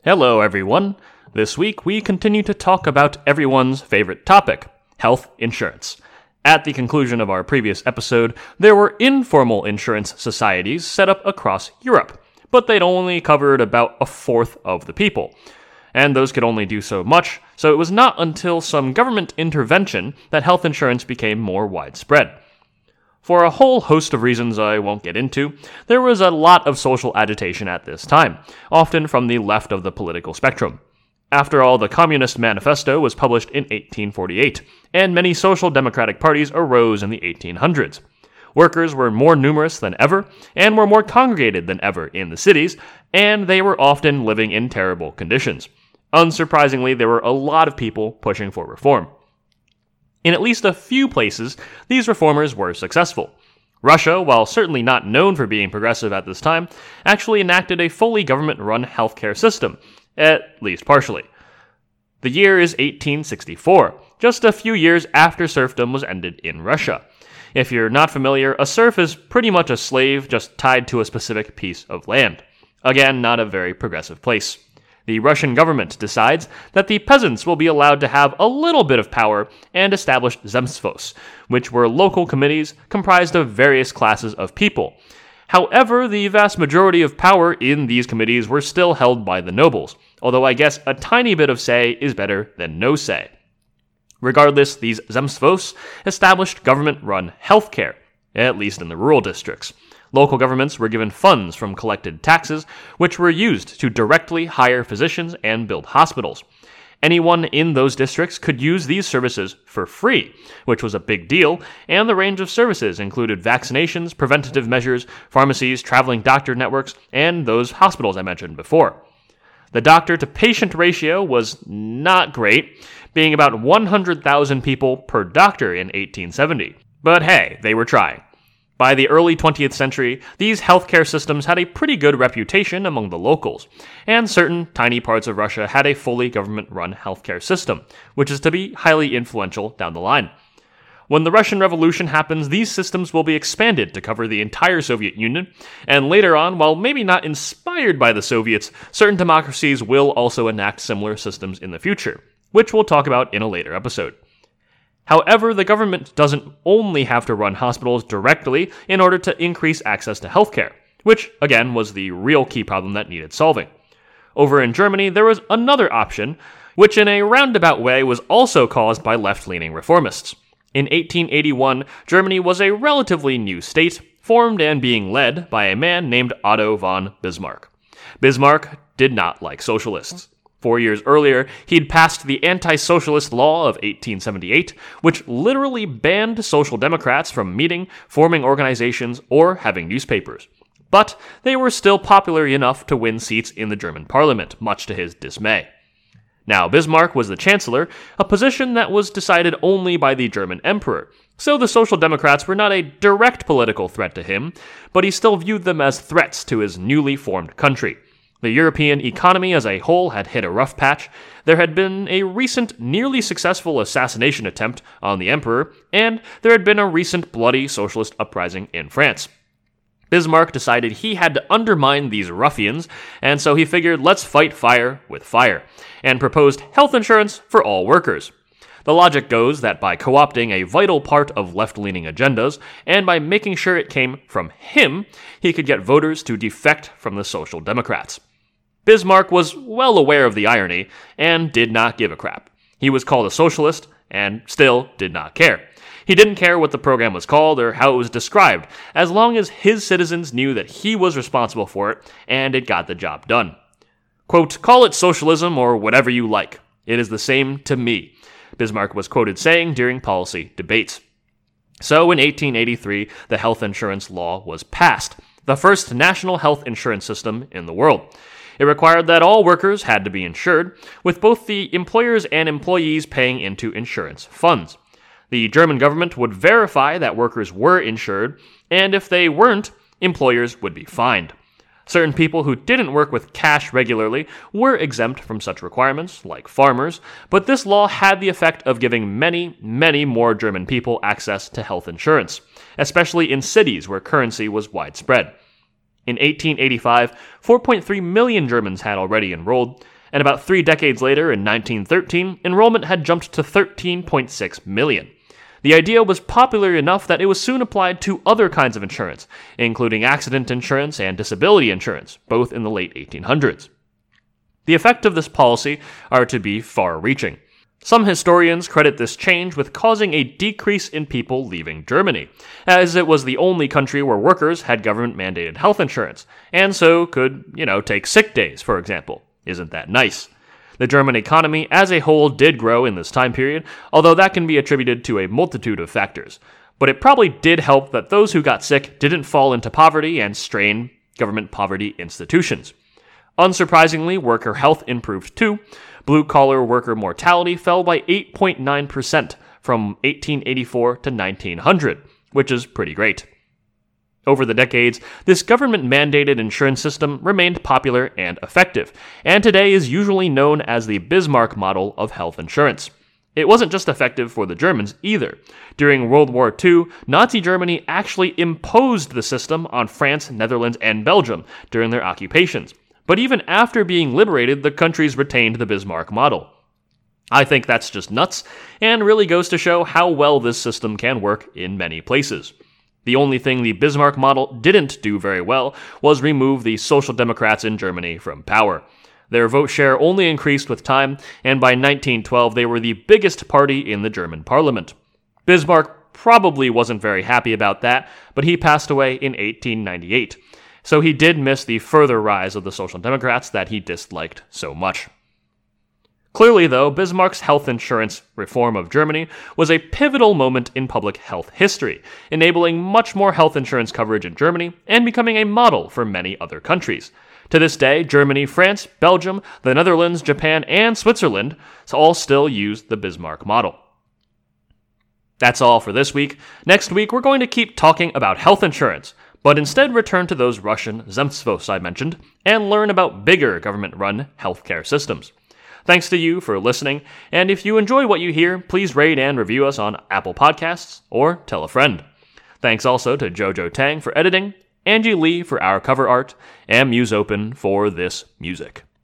Hello, everyone. This week, we continue to talk about everyone's favorite topic, health insurance. At the conclusion of our previous episode, there were informal insurance societies set up across Europe, but they'd only covered about a fourth of the people. And those could only do so much, so it was not until some government intervention that health insurance became more widespread. For a whole host of reasons I won't get into, there was a lot of social agitation at this time, often from the left of the political spectrum. After all, the Communist Manifesto was published in 1848, and many social democratic parties arose in the 1800s. Workers were more numerous than ever, and were more congregated than ever in the cities, and they were often living in terrible conditions. Unsurprisingly, there were a lot of people pushing for reform. In at least a few places, these reformers were successful. Russia, while certainly not known for being progressive at this time, actually enacted a fully government-run healthcare system, at least partially. The year is 1864, just a few years after serfdom was ended in Russia. If you're not familiar, a serf is pretty much a slave just tied to a specific piece of land. Again, not a very progressive place. The Russian government decides that the peasants will be allowed to have a little bit of power and established zemstvos, which were local committees comprised of various classes of people. However, the vast majority of power in these committees were still held by the nobles, although I guess a tiny bit of say is better than no say. Regardless, these zemstvos established government-run healthcare, at least in the rural districts. Local governments were given funds from collected taxes, which were used to directly hire physicians and build hospitals. Anyone in those districts could use these services for free, which was a big deal, and the range of services included vaccinations, preventative measures, pharmacies, traveling doctor networks, and those hospitals I mentioned before. The doctor-to-patient ratio was not great, being about 100,000 people per doctor in 1870. But hey, they were trying. By the early 20th century, these healthcare systems had a pretty good reputation among the locals, and certain tiny parts of Russia had a fully government-run healthcare system, which is to be highly influential down the line. When the Russian Revolution happens, these systems will be expanded to cover the entire Soviet Union, and later on, while maybe not inspired by the Soviets, certain democracies will also enact similar systems in the future, which we'll talk about in a later episode. However, the government doesn't only have to run hospitals directly in order to increase access to healthcare, which, again, was the real key problem that needed solving. Over in Germany, there was another option, which in a roundabout way was also caused by left-leaning reformists. In 1881, Germany was a relatively new state, formed and being led by a man named Otto von Bismarck. Bismarck did not like socialists. 4 years earlier, he'd passed the anti-socialist law of 1878, which literally banned social democrats from meeting, forming organizations, or having newspapers. But they were still popular enough to win seats in the German parliament, much to his dismay. Now, Bismarck was the chancellor, a position that was decided only by the German emperor, so the Social Democrats were not a direct political threat to him, but he still viewed them as threats to his newly formed country. The European economy as a whole had hit a rough patch, there had been a recent nearly successful assassination attempt on the emperor, and there had been a recent bloody socialist uprising in France. Bismarck decided he had to undermine these ruffians, and so he figured let's fight fire with fire, and proposed health insurance for all workers. The logic goes that by co-opting a vital part of left-leaning agendas, and by making sure it came from him, he could get voters to defect from the Social Democrats. Bismarck was well aware of the irony, and did not give a crap. He was called a socialist, and still did not care. He didn't care what the program was called or how it was described, as long as his citizens knew that he was responsible for it, and it got the job done. Quote, "Call it socialism or whatever you like. It is the same to me," Bismarck was quoted saying during policy debates. So in 1883, the health insurance law was passed, the first national health insurance system in the world. It required that all workers had to be insured, with both the employers and employees paying into insurance funds. The German government would verify that workers were insured, and if they weren't, employers would be fined. Certain people who didn't work with cash regularly were exempt from such requirements, like farmers, but this law had the effect of giving many, many more German people access to health insurance, especially in cities where currency was widespread. In 1885, 4.3 million Germans had already enrolled, and about 3 decades later, in 1913, enrollment had jumped to 13.6 million. The idea was popular enough that it was soon applied to other kinds of insurance, including accident insurance and disability insurance, both in the late 1800s. The effects of this policy are to be far-reaching. Some historians credit this change with causing a decrease in people leaving Germany, as it was the only country where workers had government-mandated health insurance, and so could, take sick days, for example. Isn't that nice? The German economy as a whole did grow in this time period, although that can be attributed to a multitude of factors. But it probably did help that those who got sick didn't fall into poverty and strain government poverty institutions. Unsurprisingly, worker health improved too. Blue-collar worker mortality fell by 8.9% from 1884 to 1900, which is pretty great. Over the decades, this government-mandated insurance system remained popular and effective, and today is usually known as the Bismarck model of health insurance. It wasn't just effective for the Germans either. During World War II, Nazi Germany actually imposed the system on France, Netherlands, and Belgium during their occupations. But even after being liberated, the countries retained the Bismarck model. I think that's just nuts, and really goes to show how well this system can work in many places. The only thing the Bismarck model didn't do very well was remove the Social Democrats in Germany from power. Their vote share only increased with time, and by 1912 they were the biggest party in the German parliament. Bismarck probably wasn't very happy about that, but he passed away in 1898. So he did miss the further rise of the Social Democrats that he disliked so much. Clearly, though, Bismarck's health insurance reform of Germany was a pivotal moment in public health history, enabling much more health insurance coverage in Germany and becoming a model for many other countries. To this day, Germany, France, Belgium, the Netherlands, Japan, and Switzerland all still use the Bismarck model. That's all for this week. Next week, we're going to keep talking about health insurance, but instead return to those Russian Zemstvos I mentioned and learn about bigger government-run healthcare systems. Thanks to you for listening, and if you enjoy what you hear, please rate and review us on Apple Podcasts or tell a friend. Thanks also to Jojo Tang for editing, Angie Lee for our cover art, and MuseOpen for this music.